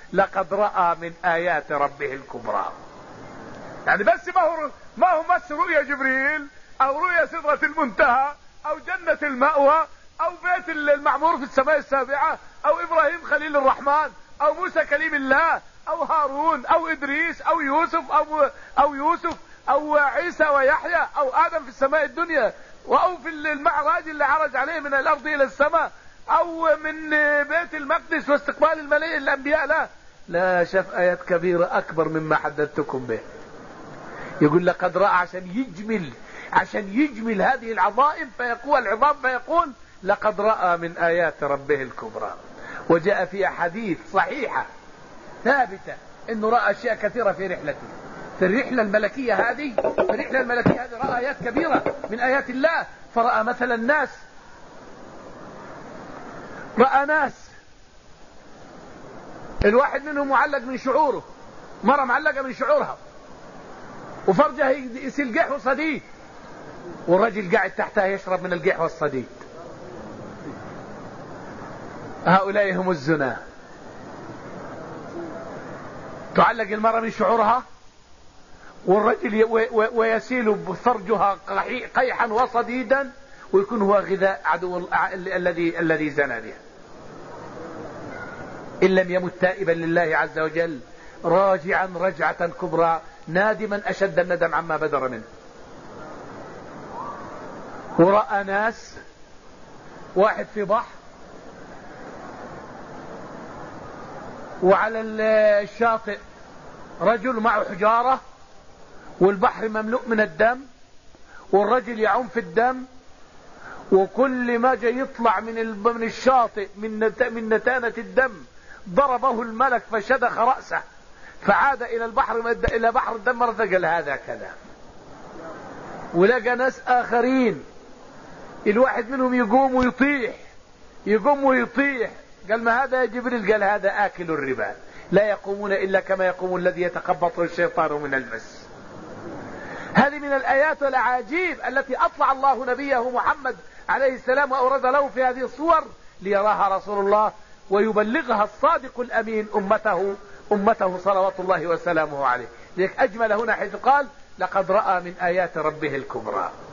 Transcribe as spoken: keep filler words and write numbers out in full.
لقد رأى من آيات ربه الكبرى. يعني بس ما هو ما هو بس رؤيا جبريل او رؤيا سدرة المنتهى او جنة المأوى او بيت المعمور في السماء السابعة او ابراهيم خليل الرحمن او موسى كليم الله او هارون او ادريس او يوسف او او يوسف او عيسى ويحيى او ادم في السماء الدنيا او في المعراج اللي عرج عليه من الارض الى السماء او من بيت المقدس واستقبال الملائكة الانبياء. لا لا شاف ايات كبيرة اكبر مما حدثتكم به. يقول لقد رأى عشان يجمل عشان يجمل هذه العظائم فيقول العظام فيقول لقد رأى من آيات ربه الكبرى. وجاء في أحاديث صحيحة ثابتة انه رأى اشياء كثيرة في رحلته، في الرحلة الملكية هذه في الرحلة الملكية هذه رأى آيات كبيرة من آيات الله. فرأى مثلا الناس رأى ناس الواحد منهم معلق من شعوره، مرة معلقة من شعورها وفرجها يسيل قح وصديد والرجل قاعد تحتها يشرب من القح والصديد. هؤلاء هم الزنا. تعلق المرأة من شعورها والرجل ويسيل بفرجها قيحا وصديدا ويكون هو غذاء عدو الذي الذي زنى بها. إن لم يمت تائبا لله عز وجل راجعا رجعة كبرى نادما أشد الندم عما بدر منه. ورأى ناس واحد في بحر وعلى الشاطئ رجل معه حجارة والبحر مملوء من الدم والرجل يعوم في الدم وكل ما جاء يطلع من من الشاطئ من من نتانة الدم ضربه الملك فشدخ رأسه فعاد إلى البحر إلى بحر الدم مرة قال هذا كذا. ولقى ناس آخرين الواحد منهم يقوم ويطيح يقوم ويطيح قال ما هذا يا جبريل؟ قال هذا آكل الربا لا يقومون إلا كما يقوم الذي يتخبطه الشيطان من المس. هذه من الآيات والأعاجيب التي أطلع الله نبيه محمد عليه السلام وأورد له في هذه الصور ليراها رسول الله ويبلغها الصادق الأمين أمته أمته صلوات الله وسلامه عليه. لذلك أجمل هنا حيث قال لقد رأى من آيات ربه الكبرى.